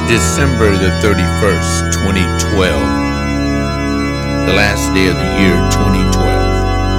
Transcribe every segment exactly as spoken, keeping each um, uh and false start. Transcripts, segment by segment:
December the thirty-first, twenty twelve, the last day of the year twenty twelve.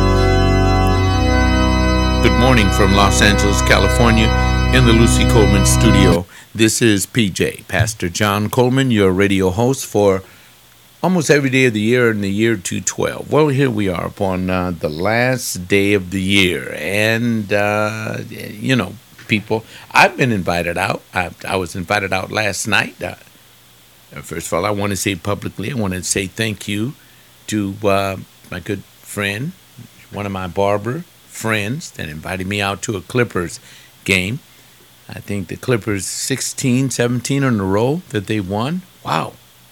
Good morning from Los Angeles, California, in the Lucy Coleman studio. This is P J, Pastor John Coleman, your radio host for almost every day of the year in the year two twelve. Well, here we are upon uh, the last day of the year, and, uh, you know, people, I've been invited out. I, I was invited out last night. Uh, first of all, I want to say publicly, I want to say thank you to uh, my good friend, one of my barber friends that invited me out to a Clippers game. I think the Clippers sixteen, seventeen in a row that they won. Wow.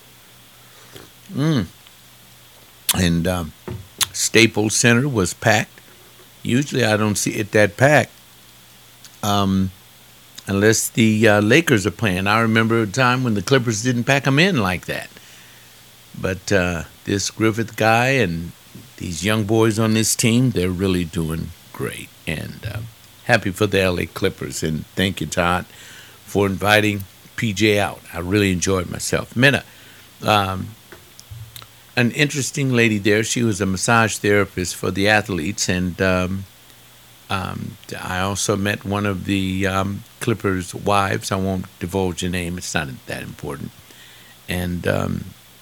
Mm. And um, Staples Center was packed. Usually I don't see it that packed. Um, unless the uh, Lakers are playing. I remember a time when the Clippers didn't pack them in like that. But uh, this Griffith guy and these young boys on this team, they're really doing great. And uh, happy for the L A Clippers. And thank you, Todd, for inviting P J out. I really enjoyed myself. Met a, um, an interesting lady there. She was a massage therapist for the athletes, and um, Um, I also met one of the um, Clippers' wives. I won't divulge her name. It's not that important. And, um,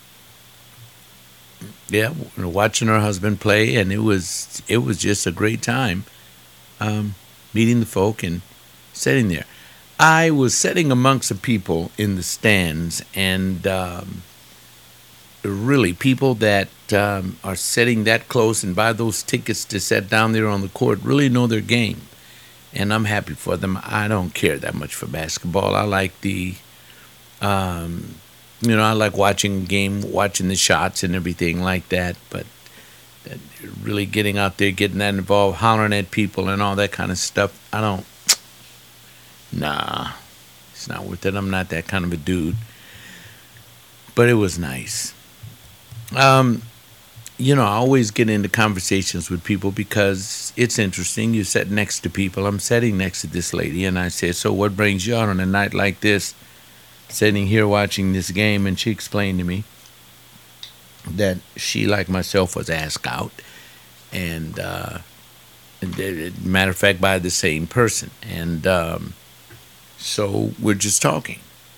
yeah, watching her husband play, and it was it was just a great time um, meeting the folk and sitting there. I was sitting amongst the people in the stands, and um, really people that um, are sitting that close and buy those tickets to sit down there on the court really know their game, and I'm happy for them. I don't care that much for basketball. I like the, um, you know, I like watching the game, watching the shots and everything like that, but really getting out there, getting that involved, hollering at people and all that kind of stuff, I don't, nah, it's not worth it. I'm not that kind of a dude, but it was nice. Um, you know, I always get into conversations with people because it's interesting. You sit next to people. I'm sitting next to this lady, and I said, so what brings you out on a night like this, sitting here watching this game? And she explained to me that she, like myself, was asked out. And, uh, and matter of fact, by the same person. And um, so we're just talking.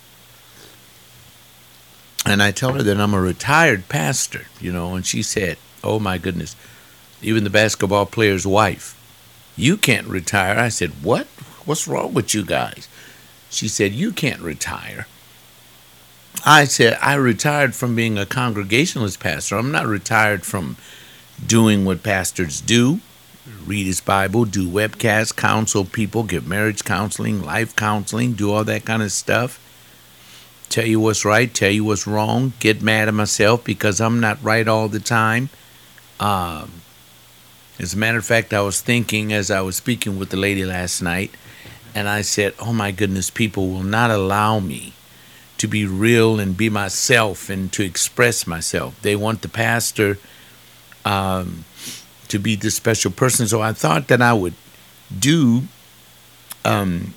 And I told her that I'm a retired pastor, you know, and she said, oh, my goodness, even the basketball player's wife, you can't retire. I said, what? What's wrong with you guys? She said, you can't retire. I said, I retired from being a Congregationalist pastor. I'm not retired from doing what pastors do, read his Bible, do webcasts, counsel people, give marriage counseling, life counseling, do all that kind of stuff. Tell you what's right, tell you what's wrong, get mad at myself because I'm not right all the time. Um, as a matter of fact, I was thinking as I was speaking with the lady last night, and I said, oh my goodness, people will not allow me to be real and be myself and to express myself. They want the pastor um, to be this special person. So I thought that I would do um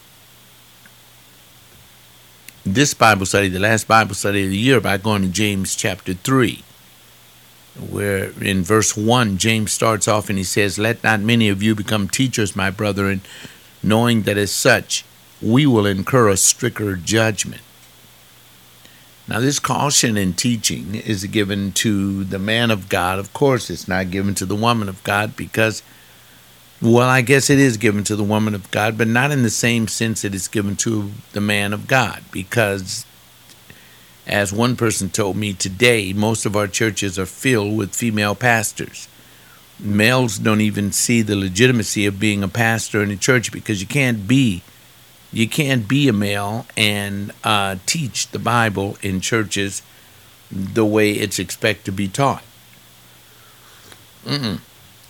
this Bible study, the last Bible study of the year, by going to James chapter three, where in verse one, James starts off and he says, let not many of you become teachers, my brethren, knowing that as such we will incur a stricter judgment. Now, this caution in teaching is given to the man of God. Of course, it's not given to the woman of God because, well, I guess it is given to the woman of God, but not in the same sense that it's given to the man of God. Because, as one person told me today, most of our churches are filled with female pastors. Males don't even see the legitimacy of being a pastor in a church because you can't be, you can't be a male and uh, teach the Bible in churches the way it's expected to be taught. Mm-mm.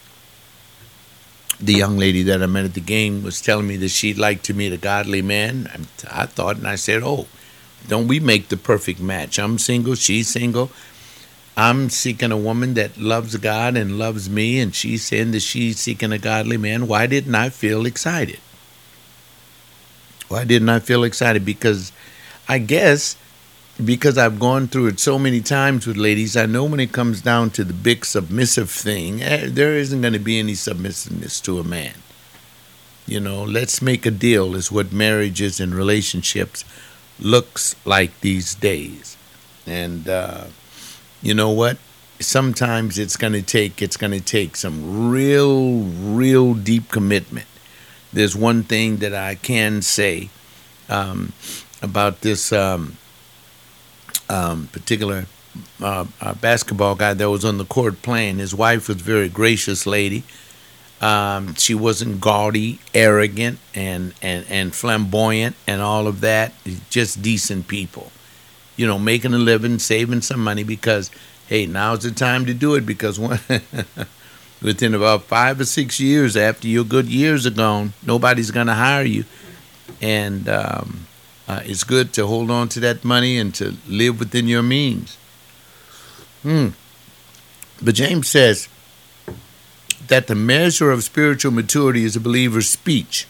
The young lady that I met at the game was telling me that she'd like to meet a godly man. I thought, and I said, oh, don't we make the perfect match? I'm single, she's single. I'm seeking a woman that loves God and loves me, and she's saying that she's seeking a godly man. Why didn't I feel excited? Why didn't I feel excited? Because I guess because I've gone through it so many times with ladies, I know when it comes down to the big submissive thing, eh, there isn't going to be any submissiveness to a man. You know, let's make a deal is what marriages and relationships looks like these days. And uh, you know what? Sometimes it's going to take it's going to take some real, real deep commitment. There's one thing that I can say um, about this um, um, particular uh, uh, basketball guy that was on the court playing. His wife was a very gracious lady. Um, she wasn't gaudy, arrogant, and, and, and flamboyant and all of that. Just decent people. You know, making a living, saving some money because, hey, now's the time to do it because one, within about five or six years after your good years are gone, nobody's going to hire you. And um, uh, it's good to hold on to that money and to live within your means. Hmm. But James says that the measure of spiritual maturity is a believer's speech.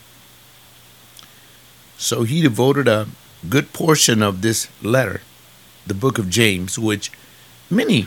So he devoted a good portion of this letter, the book of James, which many,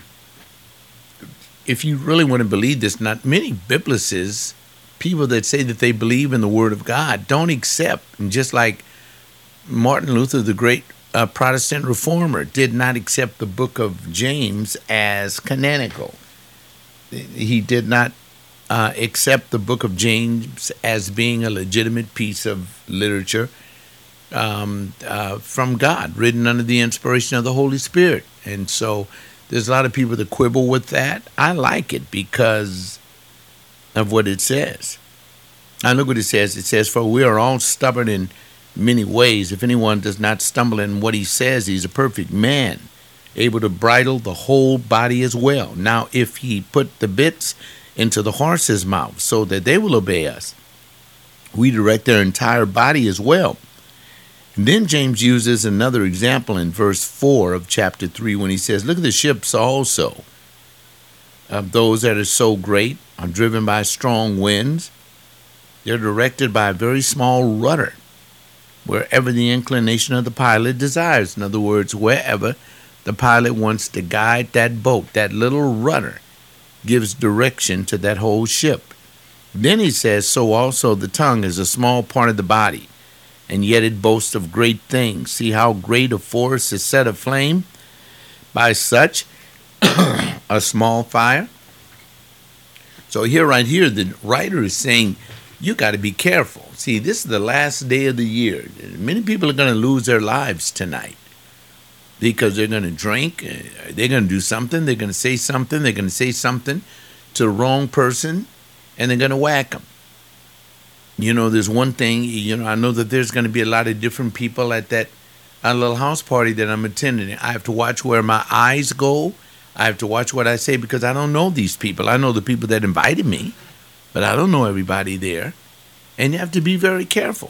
if you really want to believe this, not many biblicists, people that say that they believe in the Word of God, don't accept, and just like Martin Luther, the great uh, Protestant reformer, did not accept the book of James as canonical. He did not uh, accept the book of James as being a legitimate piece of literature um, uh, from God, written under the inspiration of the Holy Spirit. And so there's a lot of people that quibble with that. I like it because of what it says. Now look what it says. It says, for we are all stubborn in many ways. If anyone does not stumble in what he says, he's a perfect man, able to bridle the whole body as well. Now, if he put the bits into the horse's mouth so that they will obey us, we direct their entire body as well. And then James uses another example in verse four of chapter three when he says, look at the ships also. Of those that are so great are driven by strong winds. They're directed by a very small rudder, wherever the inclination of the pilot desires. In other words, wherever the pilot wants to guide that boat, that little rudder gives direction to that whole ship. Then he says, so also the tongue is a small part of the body, and yet it boasts of great things. See how great a forest is set aflame by such a small fire? So here, right here, the writer is saying, you got to be careful. See, this is the last day of the year. Many people are going to lose their lives tonight because they're going to drink. They're going to do something. They're going to say something. They're going to say something to the wrong person, and they're going to whack them. You know, there's one thing, you know, I know that there's going to be a lot of different people at that a little house party that I'm attending. I have to watch where my eyes go. I have to watch what I say because I don't know these people. I know the people that invited me, but I don't know everybody there. And you have to be very careful.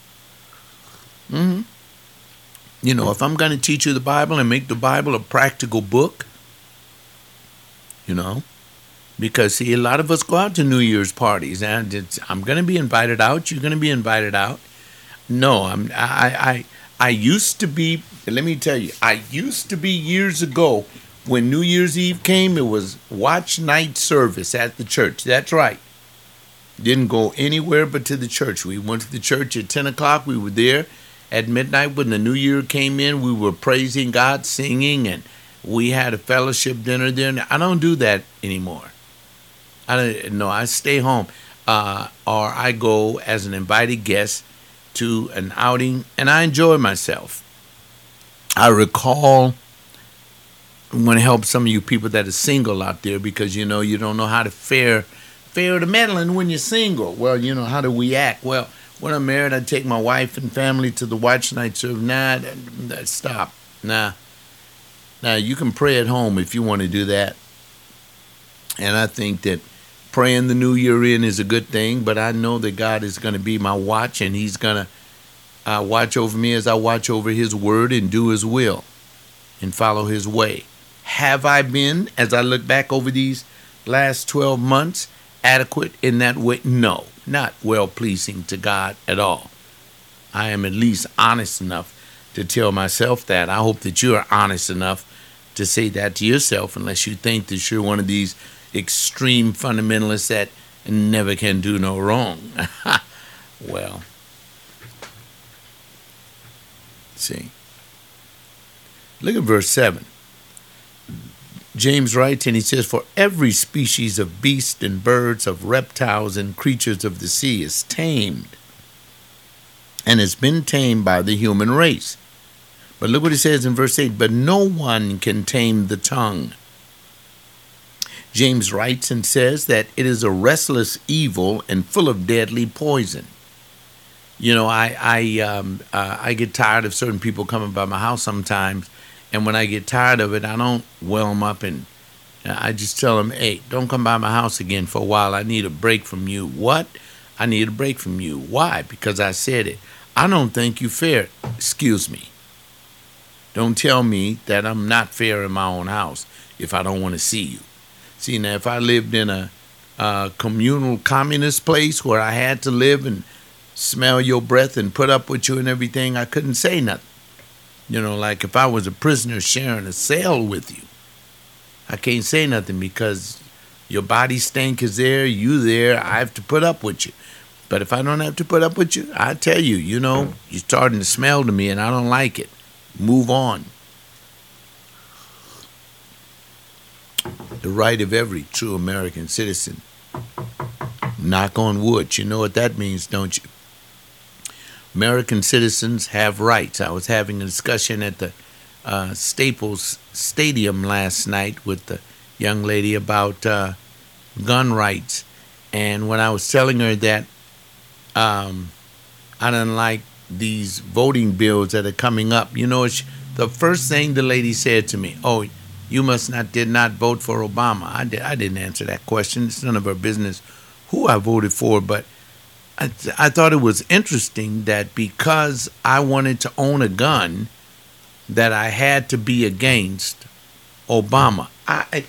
Mm-hmm. You know, if I'm going to teach you the Bible and make the Bible a practical book, you know, because, see, a lot of us go out to New Year's parties, and it's, I'm going to be invited out. You're going to be invited out. No, I'm, I, I, I used to be, let me tell you, I used to be years ago when New Year's Eve came, it was watch night service at the church. That's right. Didn't go anywhere but to the church. We went to the church at ten o'clock. We were there at midnight when the new year came in. We were praising God, singing, and we had a fellowship dinner there. I don't do that anymore. I don't, no, I stay home, uh, or I go as an invited guest to an outing, and I enjoy myself. I recall, I want to help some of you people that are single out there because, you know, you don't know how to fare fare to meddling when you're single. Well, you know, how do we act? Well, when I'm married, I take my wife and family to the watch night service. Nah, that, that, stop. Nah. Now, you can pray at home if you want to do that. And I think that praying the new year in is a good thing, but I know that God is going to be my watch, and he's going to uh, watch over me as I watch over his word and do his will and follow his way. Have I been, as I look back over these last twelve months, adequate in that way? No, not well-pleasing to God at all. I am at least honest enough to tell myself that. I hope that you are honest enough to say that to yourself, unless you think that you're one of these extreme fundamentalists that never can do no wrong. Well, see. Look at verse seven. James writes, and he says, for every species of beasts and birds, of reptiles and creatures of the sea is tamed and has been tamed by the human race. But look what it says in verse eight, but no one can tame the tongue. James writes and says that it is a restless evil and full of deadly poison. You know, I I um, uh, I get tired of certain people coming by my house sometimes, and when I get tired of it, I don't well them up, and I just tell them, hey, don't come by my house again for a while. I need a break from you. What? I need a break from you. Why? Because I said it. I don't think you fair. Excuse me. Don't tell me that I'm not fair in my own house if I don't want to see you. See, now, if I lived in a, a communal communist place where I had to live and smell your breath and put up with you and everything, I couldn't say nothing. You know, like if I was a prisoner sharing a cell with you, I can't say nothing because your body stink is there, you there, I have to put up with you. But if I don't have to put up with you, I tell you, you know, you're starting to smell to me and I don't like it. Move on. The right of every true American citizen. Knock on wood. You know what that means, don't you? American citizens have rights. I was having a discussion at the uh, Staples Stadium last night with the young lady about uh, gun rights. And when I was telling her that um, I didn't like these voting bills that are coming up, you know, she, the first thing the lady said to me, oh, you must not, did not vote for Obama. I, did, I didn't answer that question. It's none of her business who I voted for, but I, th- I thought it was interesting that because I wanted to own a gun, that I had to be against Obama. I,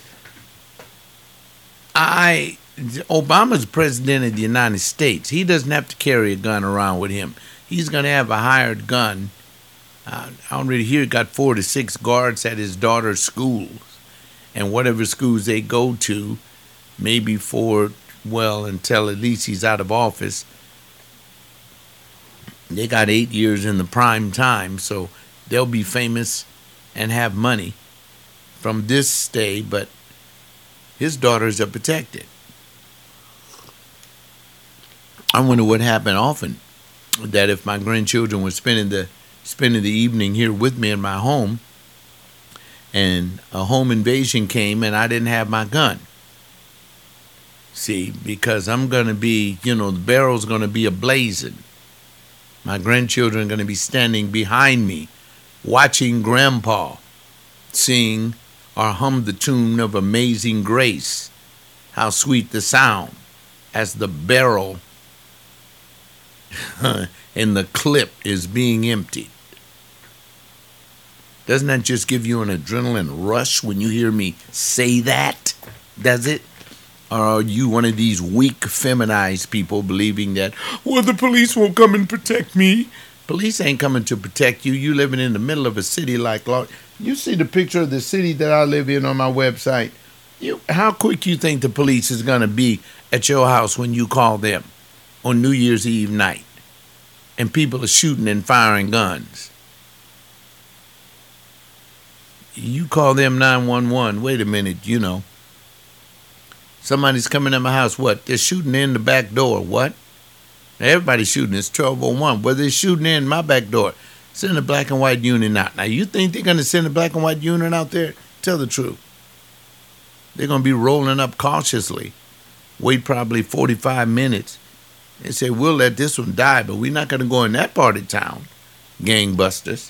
I, Obama's president of the United States. He doesn't have to carry a gun around with him. He's going to have a hired gun. Uh, I already hear he got four to six guards at his daughter's schools, and whatever schools they go to, maybe for, well, until at least he's out of office. They got eight years in the prime time, so they'll be famous and have money from this stay, but his daughters are protected. I wonder what happened often, that if my grandchildren were spending the spending the evening here with me in my home, and a home invasion came and I didn't have my gun. See, because I'm going to be, you know, the barrel's going to be ablazing. My grandchildren are going to be standing behind me, watching Grandpa sing or hum the tune of Amazing Grace. How sweet the sound as the barrel in the clip is being emptied. Doesn't that just give you an adrenaline rush when you hear me say that? Does it? Or are you one of these weak, feminized people believing that, well, the police won't come and protect me? Police ain't coming to protect you. You living in the middle of a city like Los. You see the picture of the city that I live in on my website. You, how quick you think the police is going to be at your house when you call them on New Year's Eve night? And people are shooting and firing guns. You call them nine one one. Wait a minute, you know. Somebody's coming in my house. What? They're shooting in the back door. What? Now, everybody's shooting. It's twelve oh one. Well, they're shooting in my back door. Send a black and white unit out. Now, you think they're going to send a black and white unit out there? Tell the truth. They're going to be rolling up cautiously. Wait probably forty-five minutes. They say, we'll let this one die, but we're not going to go in that part of town. Gangbusters.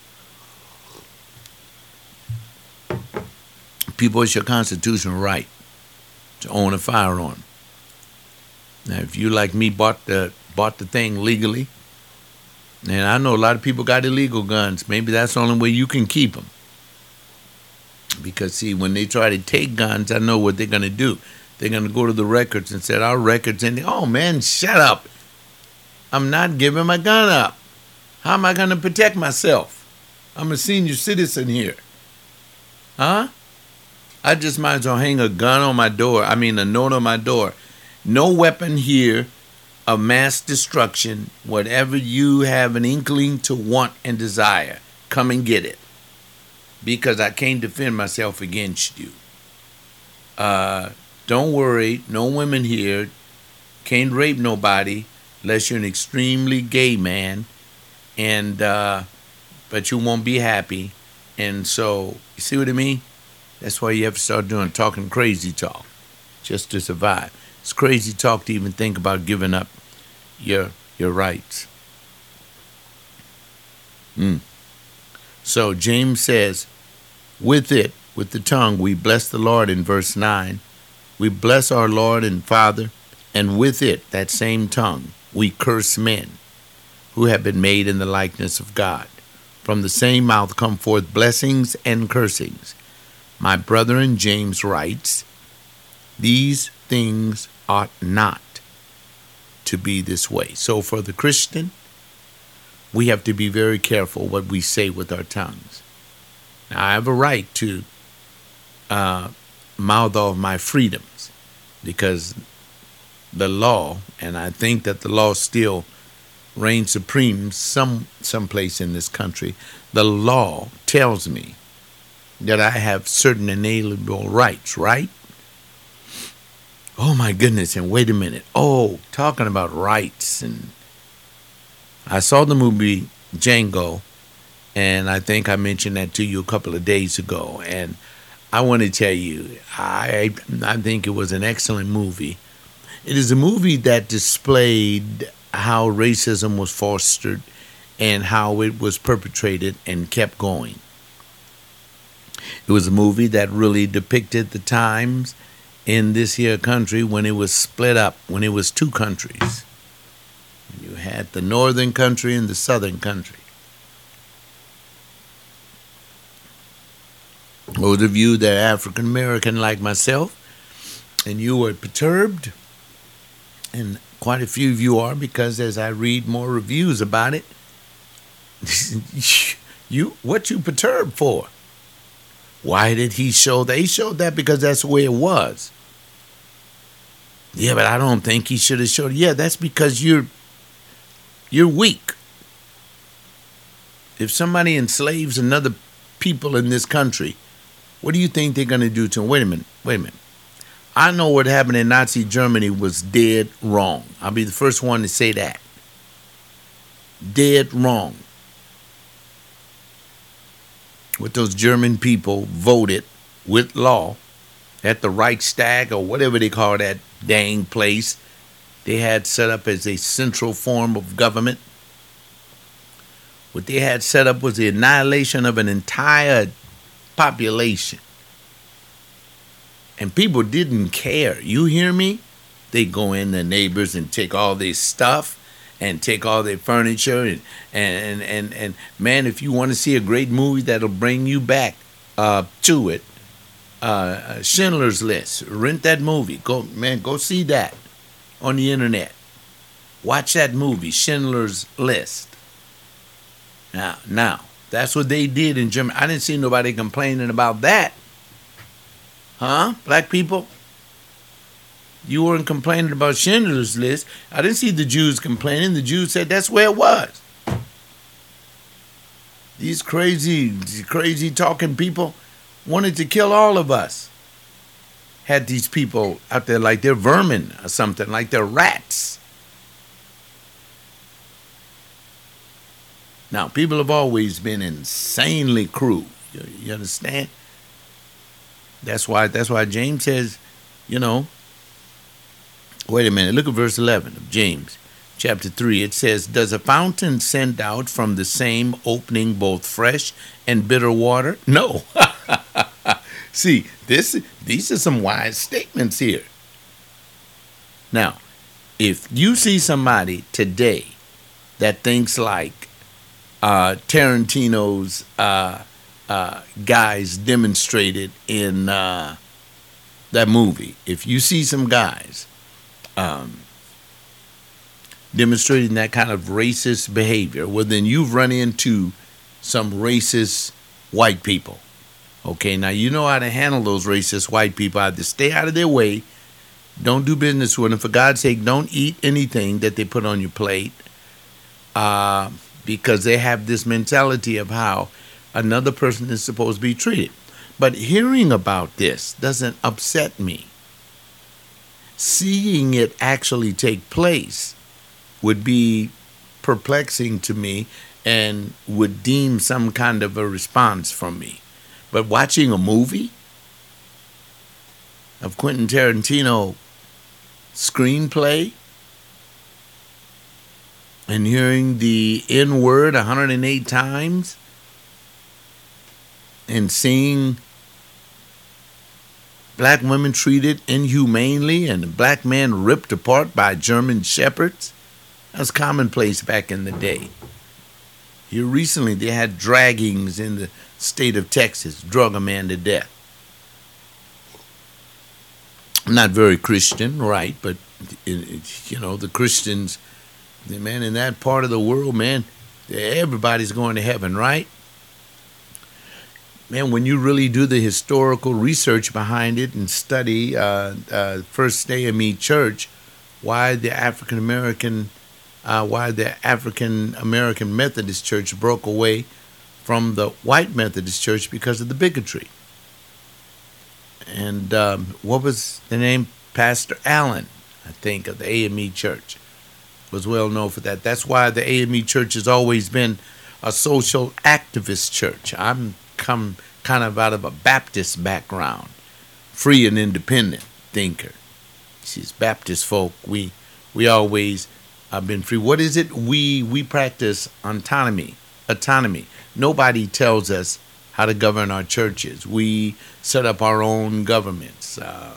People, it's your constitutional right to own a firearm. Now, if you, like me, bought the bought the thing legally, and I know a lot of people got illegal guns, maybe that's the only way you can keep them. Because, see, when they try to take guns, I know what they're going to do. They're going to go to the records and say, our records, and they, oh, man, shut up. I'm not giving my gun up. How am I going to protect myself? I'm a senior citizen here. Huh? I just might as well hang a gun on my door. I mean, a note on my door. No weapon here of mass destruction. Whatever you have an inkling to want and desire, come and get it. Because I can't defend myself against you. Uh, don't worry. No women here. Can't rape nobody unless you're an extremely gay man. And, uh, but you won't be happy. And so, you see what I mean? That's why you have to start doing talking crazy talk just to survive. It's crazy talk to even think about giving up your your rights. Mm. So James says, with it, with the tongue, we bless the Lord in verse nine. We bless our Lord and Father, and with it, that same tongue, we curse men who have been made in the likeness of God. From the same mouth come forth blessings and cursings. My brethren, James writes, these things ought not to be this way. So for the Christian, we have to be very careful what we say with our tongues. Now, I have a right to uh, mouth off my freedoms because the law, and I think that the law still reigns supreme some someplace in this country, the law tells me that I have certain inalienable rights, right? Oh my goodness, and wait a minute. Oh, talking about rights. And I saw the movie Django, and I think I mentioned that to you a couple of days ago. And I want to tell you, I I think it was an excellent movie. It is a movie that displayed how racism was fostered and how it was perpetrated and kept going. It was a movie that really depicted the times in this here country when it was split up, when it was two countries. You had the northern country and the southern country. Those of you that are African American like myself, and you were perturbed, and quite a few of you are, because as I read more reviews about it, you what you perturbed for? Why did he show that? He showed that because that's the way it was. Yeah, but I don't think he should have showed it. Yeah, that's because you're you're weak. If somebody enslaves another people in this country, what do you think they're going to do to them? Wait a minute, wait a minute. I know what happened in Nazi Germany was dead wrong. I'll be the first one to say that. Dead wrong. What those German people voted with law at the Reichstag, or whatever they call that dang place they had set up as a central form of government. What they had set up was the annihilation of an entire population. And people didn't care. You hear me? They go in their neighbors and take all their stuff and take all their furniture. And, and, and, and man, if you want to see a great movie that'll bring you back uh, to it, uh, Schindler's List, rent that movie. Go, man, go see that on the internet. Watch that movie, Schindler's List. Now, now, that's what they did in Germany. I didn't see nobody complaining about that. Huh? Black people? You weren't complaining about Schindler's List. I didn't see the Jews complaining. The Jews said that's where it was. These crazy, crazy talking people wanted to kill all of us. Had these people out there like they're vermin or something, like they're rats. Now, people have always been insanely cruel. You, you understand? That's why that's why James says, you know, wait a minute, look at verse eleven of James chapter three. It says, does a fountain send out from the same opening both fresh and bitter water? No. See, this these are some wise statements here. Now, if you see somebody today that thinks like uh, Tarantino's uh, uh, guys demonstrated in uh, that movie, if you see some guys um, demonstrating that kind of racist behavior, well, then you've run into some racist white people. Okay, now you know how to handle those racist white people. Either stay out of their way, don't do business with them. For God's sake, don't eat anything that they put on your plate, uh, because they have this mentality of how another person is supposed to be treated. But hearing about this doesn't upset me. Seeing it actually take place would be perplexing to me and would deem some kind of a response from me. But watching a movie of Quentin Tarantino screenplay and hearing the N word one hundred eight times and seeing black women treated inhumanely and a black man ripped apart by German shepherds, that was commonplace back in the day. Here recently they had draggings in the state of Texas, drug a man to death. Not very Christian, right, but you know, the Christians, the man in that part of the world, man, everybody's going to heaven, right? Man, when you really do the historical research behind it and study uh, uh, First A M E Church, why the African American, uh, why the African American Methodist Church broke away from the white Methodist Church because of the bigotry. And um, what was the name? Pastor Allen, I think, of the A M E Church, was well known for that. That's why the A M E Church has always been a social activist church. I'm come kind of out of a Baptist background, free and independent thinker. These Baptist folk, we we always have been free. What is it? We we practice autonomy. Autonomy. Nobody tells us how to govern our churches. We set up our own governments. Uh,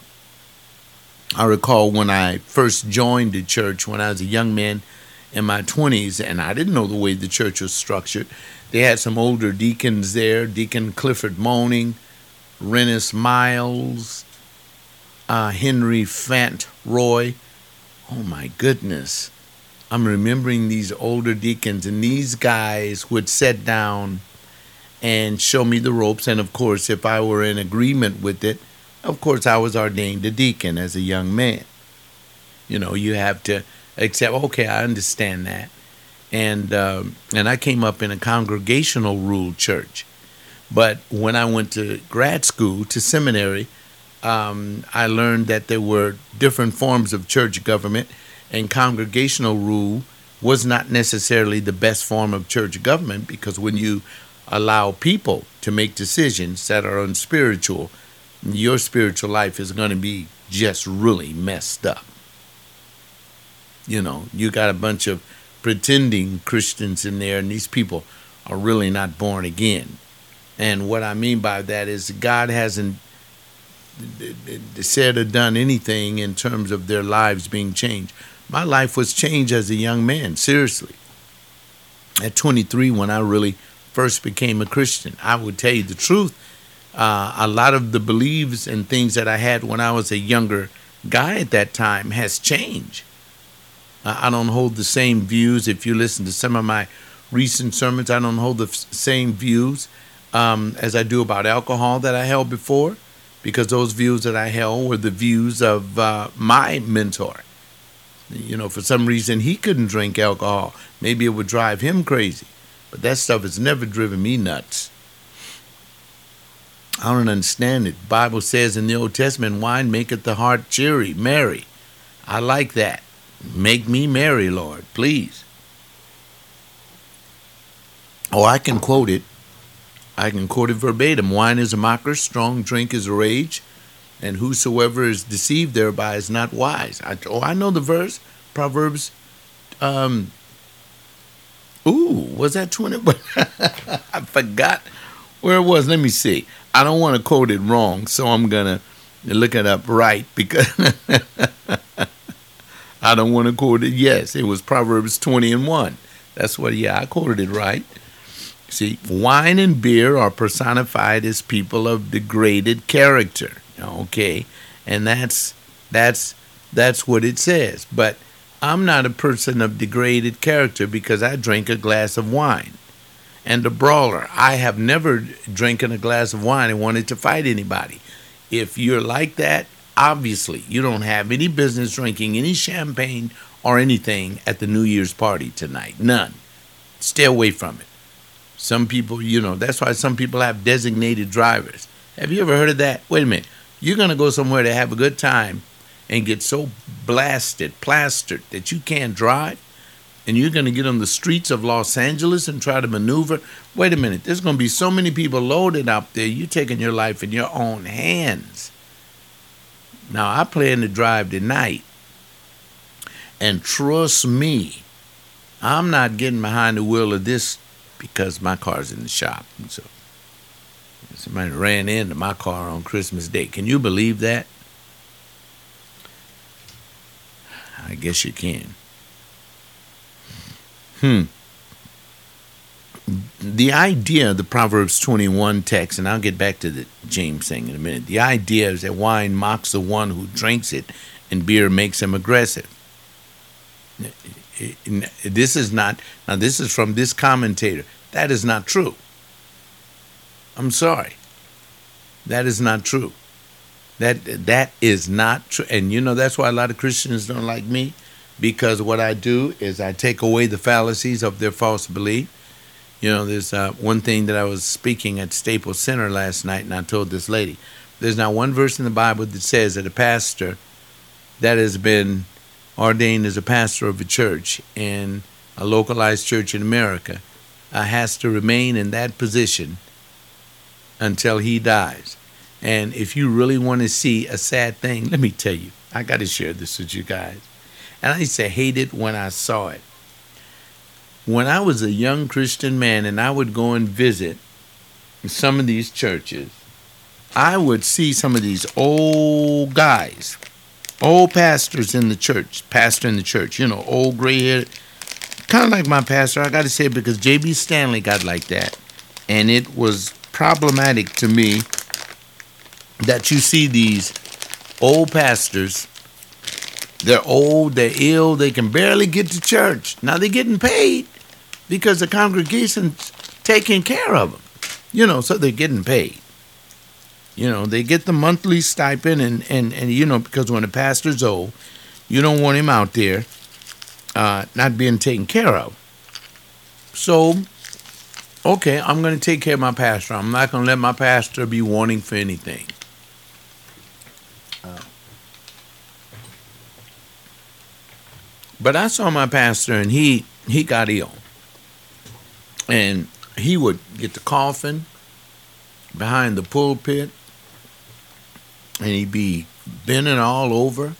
I recall when I first joined the church when I was a young man in my twenties, and I didn't know the way the church was structured. They had some older deacons there, Deacon Clifford Moaning, Rennis Miles, uh, Henry Fant Roy. Oh my goodness. I'm remembering these older deacons, and these guys would sit down and show me the ropes. And of course, if I were in agreement with it, of course, I was ordained a deacon as a young man. You know, you have to accept, okay, I understand that. And um, and I came up in a congregational ruled church. But when I went to grad school, to seminary, um, I learned that there were different forms of church government, and congregational rule was not necessarily the best form of church government, because when you allow people to make decisions that are unspiritual, your spiritual life is going to be just really messed up. You know, you got a bunch of pretending Christians in there, and these people are really not born again. And what I mean by that is God hasn't said or done anything in terms of their lives being changed. My life was changed as a young man, seriously. At twenty-three, when I really first became a Christian, I would tell you the truth. Uh, a lot of the beliefs and things that I had when I was a younger guy at that time has changed. Uh, I don't hold the same views. If you listen to some of my recent sermons, I don't hold the f- same views um, as I do about alcohol that I held before, because those views that I held were the views of uh, my mentor. You know, for some reason, he couldn't drink alcohol. Maybe it would drive him crazy. But that stuff has never driven me nuts. I don't understand it. The Bible says in the Old Testament, wine maketh the heart cheery, merry. I like that. Make me merry, Lord, please. Oh, I can quote it. I can quote it verbatim. Wine is a mocker, strong drink is a rage, and whosoever is deceived thereby is not wise. I, oh, I know the verse. Proverbs. Um, ooh, was that twenty? I forgot where it was. Let me see. I don't want to quote it wrong, so I'm going to look it up right, because I don't want to quote it. Yes, it was Proverbs twenty and one. That's what, yeah, I quoted it right. See, wine and beer are personified as people of degraded character. Okay, and that's that's that's what it says. But I'm not a person of degraded character because I drink a glass of wine. and a brawler. I have never drinking a glass of wine and wanted to fight anybody. If you're like that, obviously you don't have any business drinking any champagne or anything at the New Year's party tonight. None. Stay away from it. Some people, you know, that's why some people have designated drivers. Have you ever heard of that? Wait a minute. You're going to go somewhere to have a good time and get so blasted, plastered that you can't drive, and you're going to get on the streets of Los Angeles and try to maneuver. Wait a minute. There's going to be so many people loaded up there. You're taking your life in your own hands. Now, I plan to drive tonight, and trust me, I'm not getting behind the wheel of this because my car's in the shop. And so somebody ran into my car on Christmas Day. Can you believe that? I guess you can. Hmm. The idea of the Proverbs twenty-one text, and I'll get back to the James thing in a minute. The idea is that wine mocks the one who drinks it, and beer makes him aggressive. This is not, now this is from this commentator. That is not true. I'm sorry. That is not true. That that is not true. And you know, that's why a lot of Christians don't like me, because what I do is I take away the fallacies of their false belief. You know, there's uh, one thing that I was speaking at Staples Center last night, and I told this lady, there's not one verse in the Bible that says that a pastor that has been ordained as a pastor of a church in a localized church in America uh, has to remain in that position until he dies. And if you really want to see a sad thing, let me tell you, I got to share this with you guys. And I used to hate it when I saw it. When I was a young Christian man and I would go and visit some of these churches, I would see some of these old guys, old pastors in the church, pastor in the church, you know, old gray-haired, kind of like my pastor. I got to say it because J B Stanley got like that. And it was problematic to me that you see these old pastors. They're old, they're ill, they can barely get to church. Now they're getting paid because the congregation's taking care of them. You know, so they're getting paid. You know, they get the monthly stipend, and, and, and you know, because when a pastor's old, you don't want him out there uh, not being taken care of. So, okay, I'm going to take care of my pastor. I'm not going to let my pastor be wanting for anything. Uh, but I saw my pastor, and he, he got ill. And he would get the coffin behind the pulpit, and he'd be bending all over.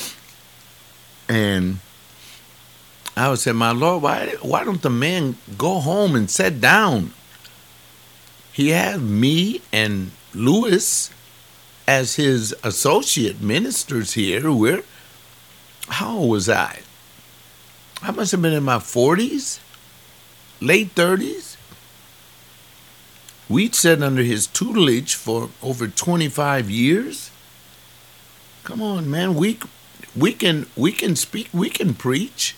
And I would say, my Lord, why, why don't the man go home and sit down? He had me and Lewis as his associate ministers here. We're, how old was I? I must have been in my forties, late thirties. We'd sat under his tutelage for over twenty-five years. Come on, man. We, we can we can speak, we can preach.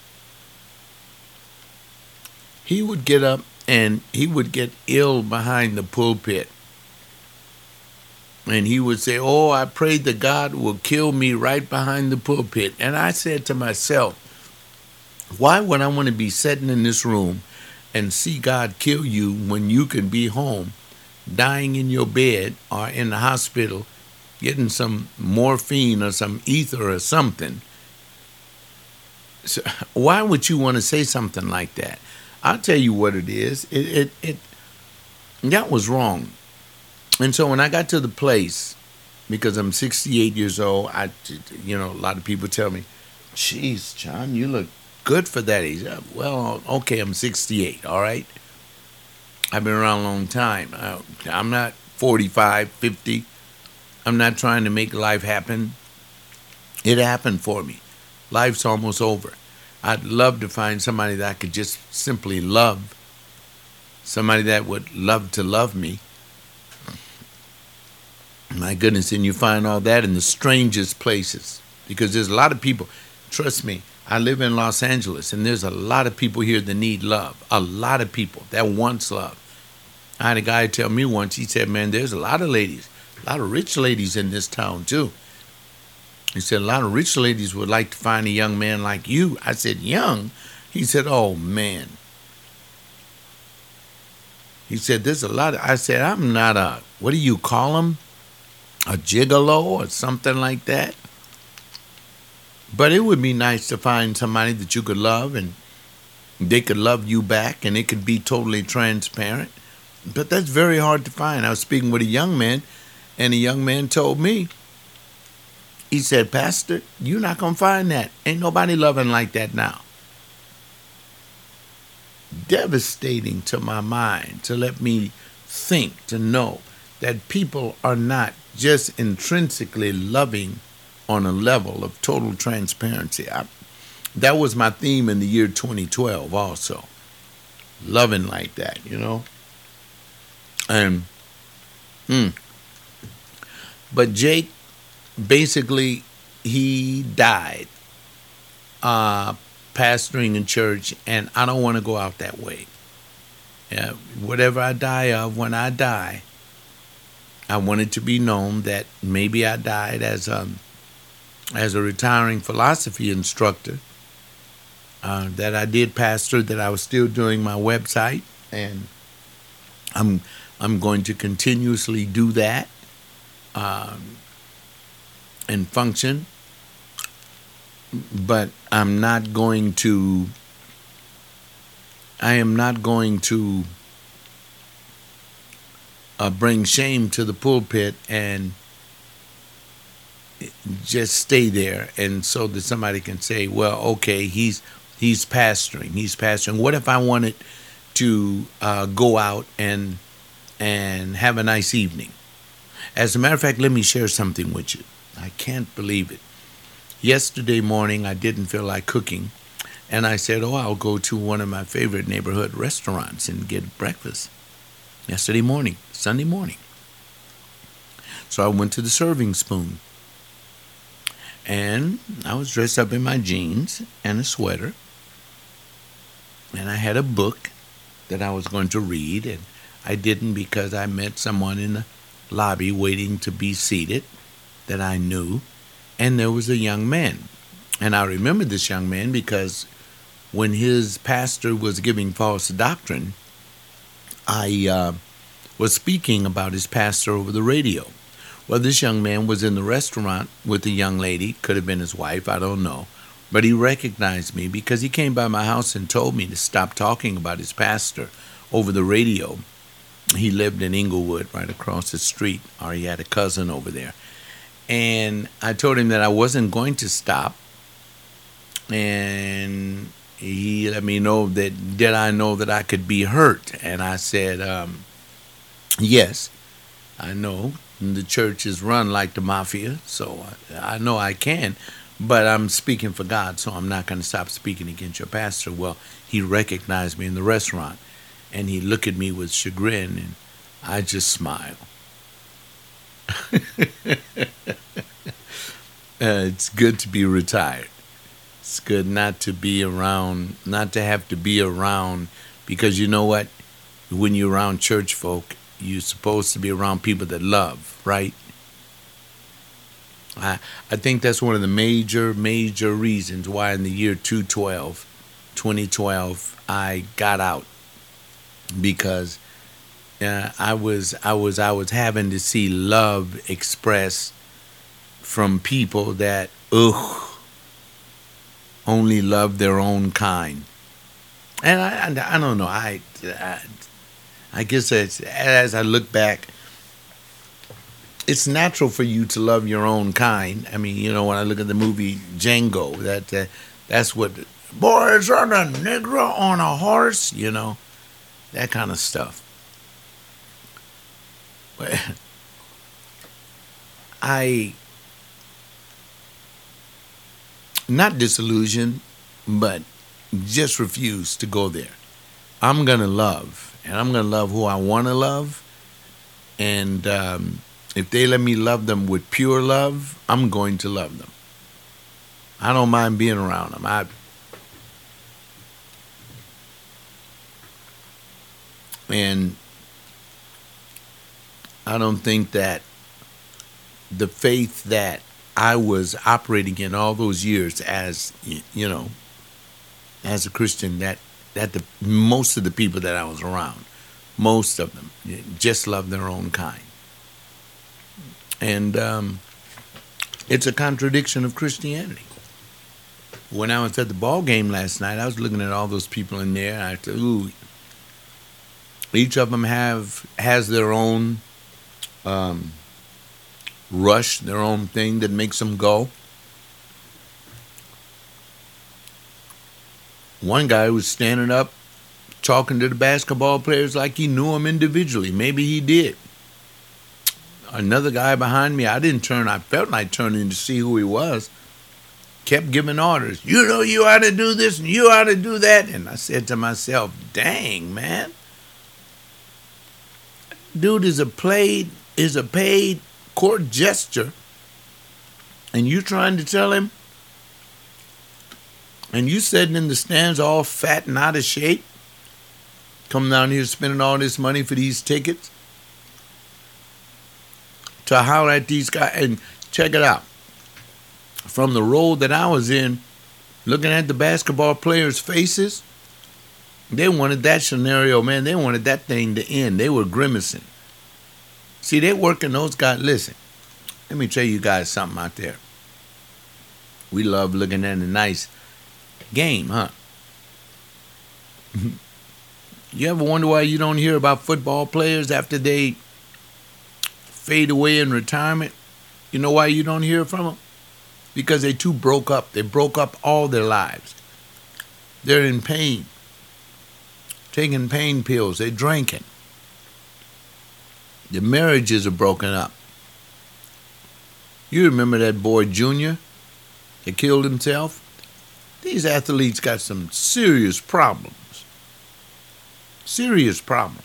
He would get up and he would get ill behind the pulpit. And he would say, oh, I pray that God will kill me right behind the pulpit. And I said to myself, why would I want to be sitting in this room and see God kill you when you can be home, dying in your bed or in the hospital, getting some morphine or some ether or something? So why would you want to say something like that? I'll tell you what it is. It, it, it, that was wrong. And so when I got to the place, because I'm sixty-eight years old, I, you know, a lot of people tell me, geez, John, you look good for that age. Well, okay, I'm sixty-eight, all right? I've been around a long time. I, I'm not forty-five, fifty. I'm not trying to make life happen. It happened for me. Life's almost over. I'd love to find somebody that I could just simply love, somebody that would love to love me. My goodness, and you find all that in the strangest places, because there's a lot of people, trust me, I live in Los Angeles, and there's a lot of people here that need love, a lot of people that wants love. I had a guy tell me once, he said, man, there's a lot of ladies, a lot of rich ladies in this town, too. He said, a lot of rich ladies would like to find a young man like you. I said, young? He said, oh, man. He said, there's a lot of, I said, I'm not a, what do you call them? A gigolo or something like that? But it would be nice to find somebody that you could love and they could love you back and it could be totally transparent. But that's very hard to find. I was speaking with a young man, and a young man told me, he said, Pastor, you're not going to find that. Ain't nobody loving like that now. Devastating to my mind to let me think, to know that people are not just intrinsically loving on a level of total transparency. I, that was my theme in the year twenty twelve also. Loving like that, you know. And, mm. But Jake, basically, he died uh, pastoring in church, and I don't want to go out that way. Yeah, whatever I die of, when I die, I want it to be known that maybe I died as a, as a retiring philosophy instructor, uh, that I did pastor, that I was still doing my website, and I'm I'm going to continuously do that um, and function, but I'm not going to, I am not going to uh, bring shame to the pulpit and just stay there, and so that somebody can say, well, okay, he's he's pastoring, he's pastoring. What if I wanted to uh, go out and and have a nice evening? As a matter of fact, let me share something with you. I can't believe it. Yesterday morning, I didn't feel like cooking, and I said, oh, I'll go to one of my favorite neighborhood restaurants and get breakfast. Yesterday morning, Sunday morning. So I went to the Serving Spoon, and I was dressed up in my jeans and a sweater, and I had a book that I was going to read, and I didn't because I met someone in the lobby waiting to be seated that I knew, and there was a young man. And I remember this young man because when his pastor was giving false doctrine, I uh, was speaking about his pastor over the radio. Well, this young man was in the restaurant with a young lady, could have been his wife, I don't know, but he recognized me because he came by my house and told me to stop talking about his pastor over the radio. He lived in Inglewood, right across the street, or he had a cousin over there. And I told him that I wasn't going to stop. And he let me know that, did I know that I could be hurt? And I said, um, yes, I know. The church is run like the mafia, so I, I know I can. But I'm speaking for God, so I'm not going to stop speaking against your pastor. Well, he recognized me in the restaurant. And he looked at me with chagrin, and I just smiled. uh, it's good to be retired. It's good not to be around, not to have to be around, because you know what? When you're around church folk, you're supposed to be around people that love, right? I I think that's one of the major, major reasons why in the year two twelve, twenty twelve, I got out. Because uh, I was I was I was having to see love expressed from people that ugh only love their own kind, and I I, I don't know I, I I guess it's, as I look back, it's natural for you to love your own kind. I mean, you know, when I look at the movie Django, that uh, that's what boys are the Negro on a horse, you know. That kind of stuff. I, not disillusioned, but just refuse to go there. I'm going to love, and I'm going to love who I want to love. And um, if they let me love them with pure love, I'm going to love them. I don't mind being around them. I And I don't think that the faith that I was operating in all those years as you know as a Christian, that that the most of the people that I was around, most of them just love their own kind, and um, it's a contradiction of Christianity. When I was at the ball game last night, I was looking at all those people in there. And I said, "Ooh, each of them have has their own um, rush, their own thing that makes them go." One guy was standing up talking to the basketball players like he knew them individually. Maybe he did. Another guy behind me, I didn't turn. I felt like turning to see who he was. Kept giving orders. You know, you ought to do this and you ought to do that. And I said to myself, dang, man. Dude is a played, is a paid court gesture. And you trying to tell him? And you sitting in the stands all fat and out of shape? Come down here spending all this money for these tickets? To holler at these guys. And check it out. From the role that I was in, looking at the basketball players' faces, they wanted that scenario, man. They wanted that thing to end. They were grimacing. See, they're working those guys. Listen, let me tell you guys something out there. We love looking at a nice game, huh? You ever wonder why you don't hear about football players after they fade away in retirement? You know why you don't hear from them? Because they too broke up. They broke up all their lives. They're in pain. Taking pain pills. They're drinking. Their marriages are broken up. You remember that boy Junior that killed himself? These athletes got some serious problems. Serious problems.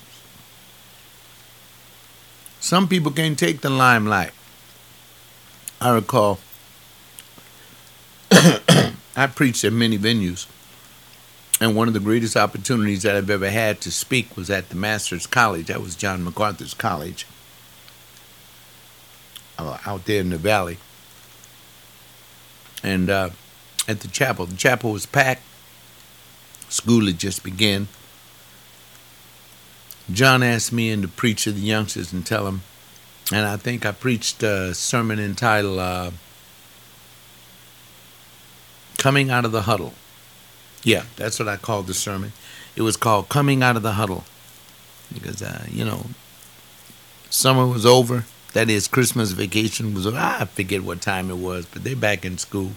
Some people can't take the limelight. I recall I preached at many venues, and one of the greatest opportunities that I've ever had to speak was at the Master's College. That was John MacArthur's college uh, out there in the valley. And uh, at the chapel, the chapel was packed. School had just begun. John asked me in to preach to the youngsters and tell them, and I think I preached a sermon entitled uh, Coming Out of the Huddle. Yeah, that's what I called the sermon. It was called Coming Out of the Huddle. Because, uh, you know, summer was over. That is, Christmas vacation was over. I forget what time it was, but they're back in school.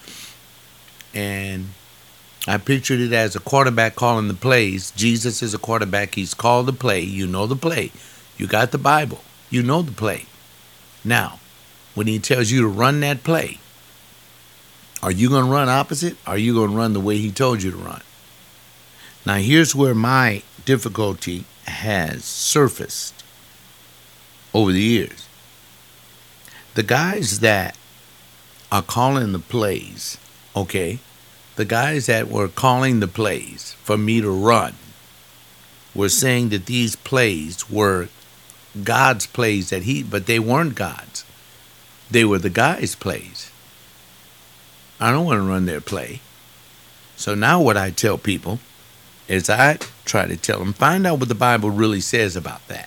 And I pictured it as a quarterback calling the plays. Jesus is a quarterback. He's called the play. You know the play. You got the Bible. You know the play. Now, when he tells you to run that play, are you going to run opposite? Or are you going to run the way he told you to run? Now, here's where my difficulty has surfaced over the years. The guys that are calling the plays, okay, the guys that were calling the plays for me to run were saying that these plays were God's plays that he, but they weren't God's. They were the guy's plays. I don't want to run their play. So now what I tell people is I try to tell them, find out what the Bible really says about that.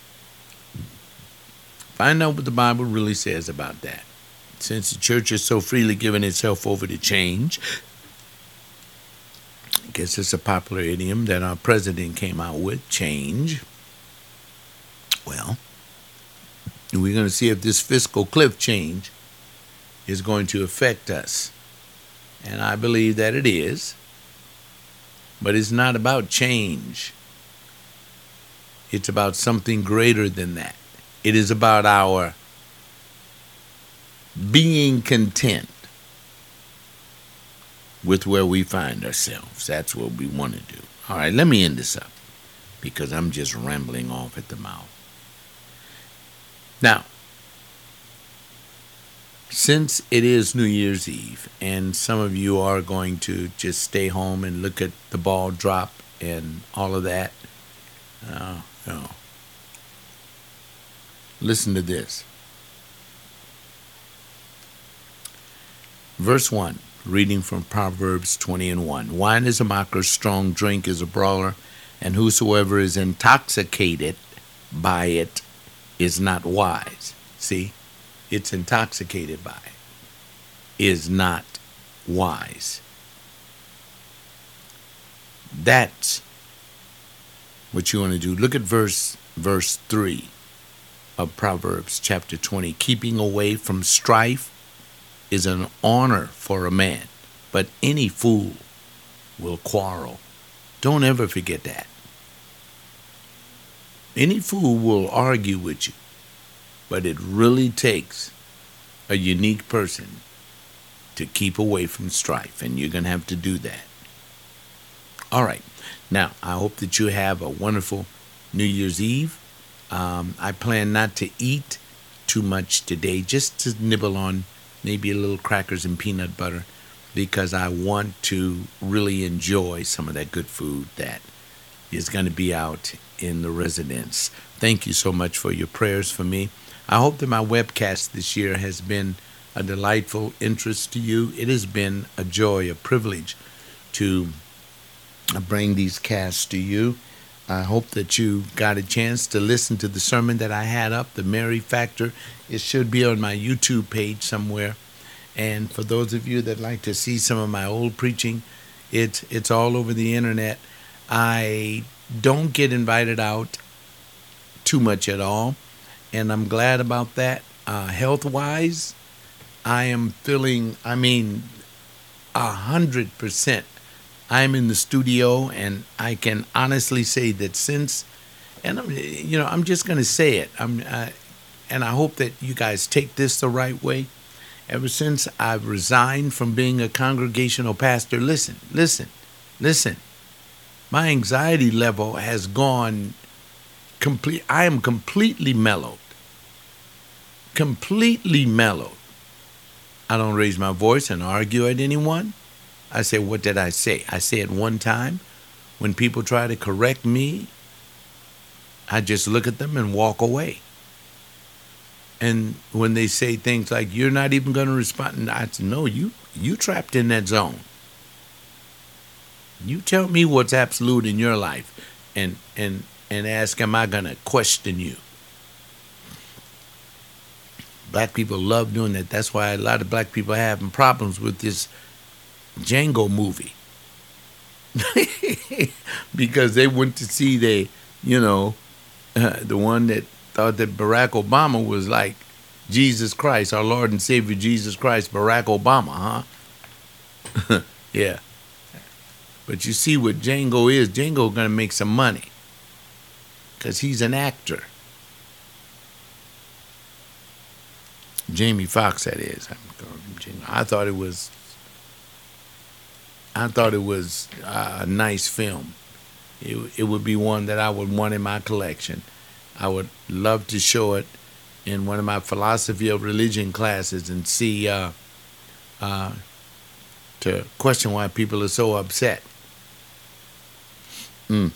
Find out what the Bible really says about that. Since the church is so freely giving itself over to change, I guess it's a popular idiom that our president came out with, change. Well, we're going to see if this fiscal cliff change is going to affect us. And I believe that it is. But it's not about change. It's about something greater than that. It is about our being content with where we find ourselves. That's what we want to do. All right, let me end this up because I'm just rambling off at the mouth. Now, since it is New Year's Eve and some of you are going to just stay home and look at the ball drop and all of that, uh, you know, Listen to this. Verse one, reading from Proverbs twenty and one. Wine is a mocker, strong drink is a brawler, and whosoever is intoxicated by it is not wise. See, it's intoxicated by it, is not wise. That's what you want to do. Look at verse verse three of Proverbs chapter twenty. Keeping away from strife is an honor for a man, but any fool will quarrel. Don't ever forget that. Any fool will argue with you, but it really takes a unique person to keep away from strife, and you're going to have to do that. All right. Now, I hope that you have a wonderful New Year's Eve. Um, I plan not to eat too much today, just to nibble on maybe a little crackers and peanut butter, because I want to really enjoy some of that good food that is going to be out in the residence. Thank you so much for your prayers for me. I hope that my webcast this year has been a delightful interest to you. It has been a joy, a privilege to bring these casts to you. I hope that you got a chance to listen to the sermon that I had up, The Mary Factor. It should be on my YouTube page somewhere. And for those of you that like to see some of my old preaching, it's it's all over the internet. I don't get invited out too much at all, and I'm glad about that. Uh, health-wise, I am feeling, I mean, a hundred percent. I'm in the studio, and I can honestly say that since, and I'm, you know, I'm just going to say it. I'm, uh, and I hope that you guys take this the right way. Ever since I've resigned from being a congregational pastor, listen, listen, listen. My anxiety level has gone complete. I am completely mellowed. Completely mellowed. I don't raise my voice and argue at anyone. I say, what did I say? I say it one time. When people try to correct me, I just look at them and walk away. And when they say things like, you're not even going to respond, I say, no, you, you trapped in that zone. You tell me what's absolute in your life and, and, and ask, am I going to question you? Black people love doing that. That's why a lot of black people are having problems with this Django movie. Because they went to see the, you know, uh, the one that thought that Barack Obama was like Jesus Christ, our Lord and Savior Jesus Christ, Barack Obama, huh? Yeah. But you see what Django is. Django going to make some money because he's an actor. Jamie Foxx, that is. I thought it was. I thought it was a nice film. It, it would be one that I would want in my collection. I would love to show it in one of my philosophy of religion classes and see, uh, uh, to question why people are so upset. Mm.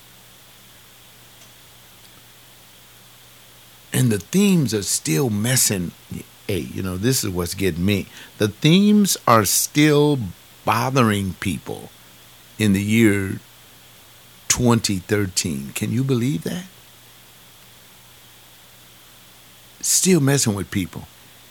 And the themes are still messing. Hey, you know, this is what's getting me. The themes are still bothering people in the year twenty thirteen. Can you believe that? Still messing with people.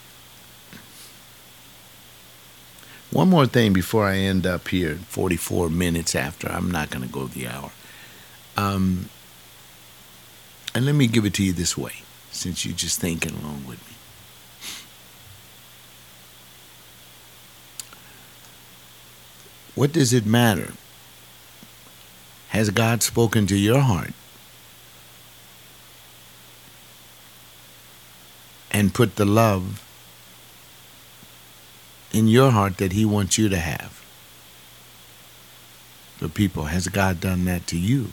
One more thing before I end up here, forty-four minutes after. I'm not going to go the hour. Um, and let me give it to you this way, since you're just thinking along with me. What does it matter? Has God spoken to your heart and put the love in your heart that he wants you to have for people? Has God done that to you?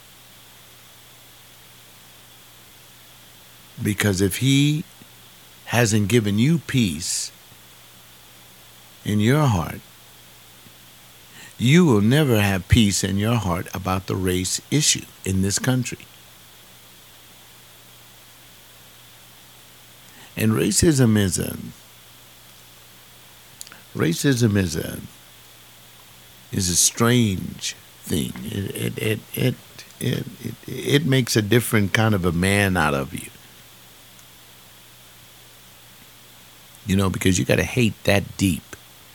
Because if he hasn't given you peace in your heart, you will never have peace in your heart about the race issue in this country. And racism is a racism is a is a strange thing. It it it it it, it, it makes a different kind of a man out of you. You know, because you got to hate that deep.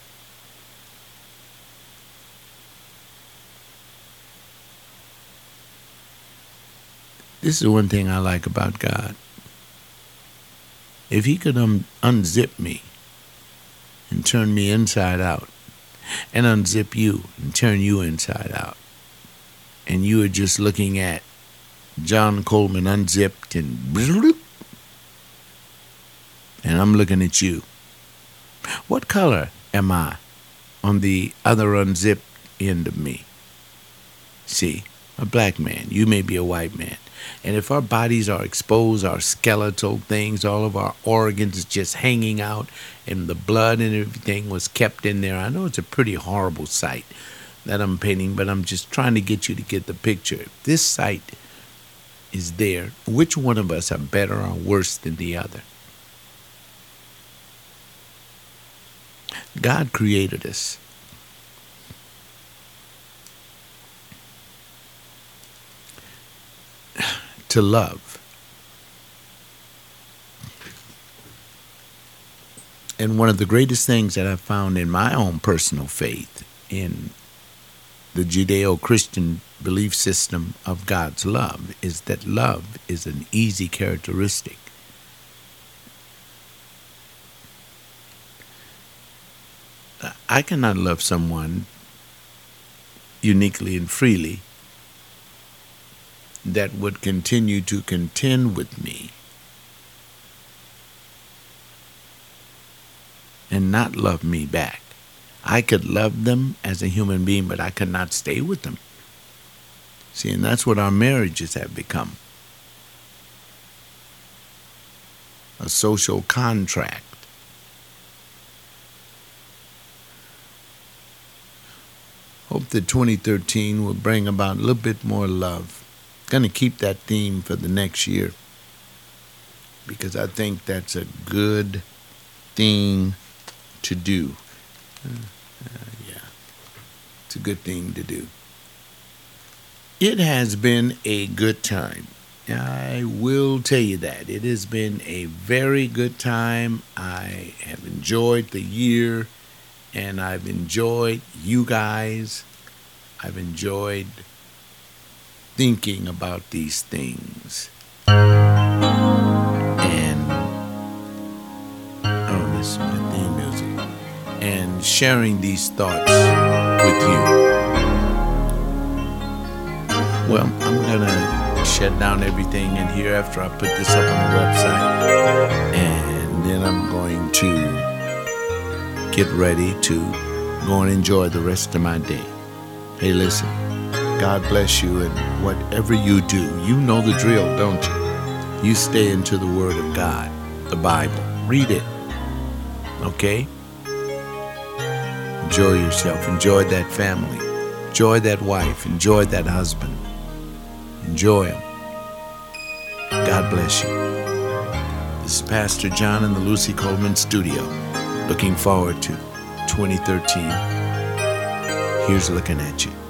This is one thing I like about God. If he could un- unzip me and turn me inside out, and unzip you and turn you inside out, and you are just looking at John Coleman unzipped and bloop, and I'm looking at you. What color am I on the other unzipped end of me? See, a black man. You may be a white man. And if our bodies are exposed, our skeletal things, all of our organs just hanging out, and the blood and everything was kept in there, I know it's a pretty horrible sight that I'm painting, but I'm just trying to get you to get the picture. If this sight is there, which one of us are better or worse than the other? God created us. To love. And one of the greatest things that I've found in my own personal faith, in the Judeo-Christian belief system of God's love, is that love is an easy characteristic. I cannot love someone uniquely and freely that would continue to contend with me and not love me back. I could love them as a human being, but I could not stay with them. See, and that's what our marriages have become. A social contract. Hope that twenty thirteen will bring about a little bit more love. Going to keep that theme for the next year, because I think that's a good thing to do. Uh, uh, yeah, it's a good thing to do. It has been a good time. I will tell you that. It has been a very good time. I have enjoyed the year, and I've enjoyed you guys. I've enjoyed thinking about these things. And oh, this is my theme music. And sharing these thoughts with you. Well, I'm gonna shut down everything in here after I put this up on the website, and then I'm going to get ready to go and enjoy the rest of my day. Hey, listen. God bless you, and whatever you do, you know the drill, don't you? You stay into the Word of God, the Bible. Read it, okay? Enjoy yourself. Enjoy that family. Enjoy that wife. Enjoy that husband. Enjoy him. God bless you. This is Pastor John in the Lucy Coleman Studio. Looking forward to twenty thirteen. Here's looking at you.